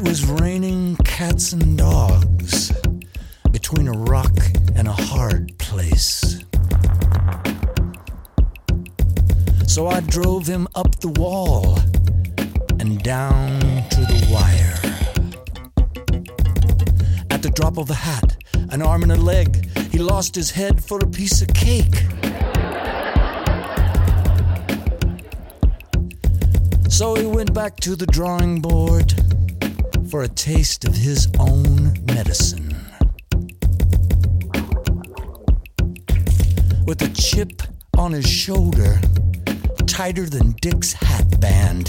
It was raining cats and dogs between a rock and a hard place. So I drove him up the wall and down to the wire. At the drop of a hat, an arm and a leg, he lost his head for a piece of cake. So he went back to the drawing board for a taste of his own medicine. With a chip on his shoulder, tighter than Dick's hat band.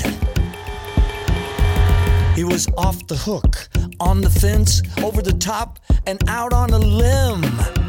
He was off the hook, on the fence, over the top, and out on a limb.